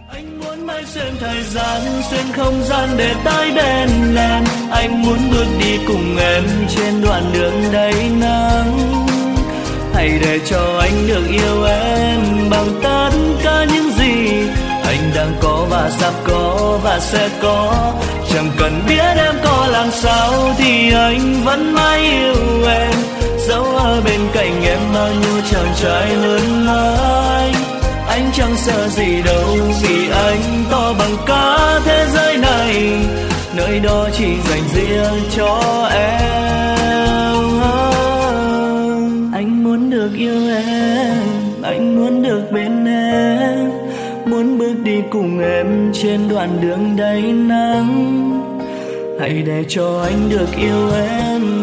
Anh muốn mãi xuyên thời gian, xuyên không gian để tới bên em. Anh muốn bước đi cùng em trên đoạn đường đầy nắng. Hãy để cho anh được yêu em bằng tất cả những gì anh đang có và sắp có và sẽ có. Chẳng cần biết em có làm sao thì anh vẫn mãi yêu em. Dẫu ở bên cạnh em bao nhiêu chàng trai hơn anh chẳng sợ gì đâu, vì anh to bằng cả thế giới này, nơi đó chỉ dành riêng cho em. Anh muốn được yêu em, anh muốn được bên em, muốn bước đi cùng em trên đoạn đường đầy nắng. Hãy để cho anh được yêu em